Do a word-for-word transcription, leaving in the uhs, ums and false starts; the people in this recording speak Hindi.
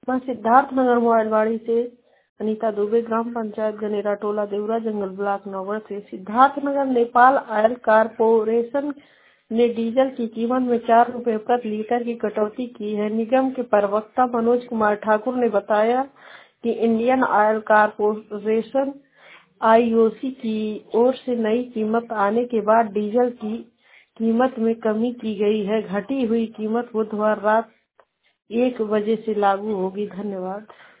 मैं सिद्धार्थनगर मोबाइलवाड़ी से अनीता दुबे, ग्राम पंचायत गनेरा टोला देवरा जंगल ब्लॉक नौगढ़ से। सिद्धार्थनगर नेपाल ऑयल कारपोरेशन ने डीजल की कीमत में चार रुपए प्रति लीटर की कटौती की है। निगम के प्रवक्ता मनोज कुमार ठाकुर ने बताया कि इंडियन ऑयल कारपोरेशन आईओसी की ओर से नई कीमत आने के बाद डीजल की कीमत में कमी की गई है। घटी हुई कीमत बुधवार रात एक बजे से लागू होगी। धन्यवाद।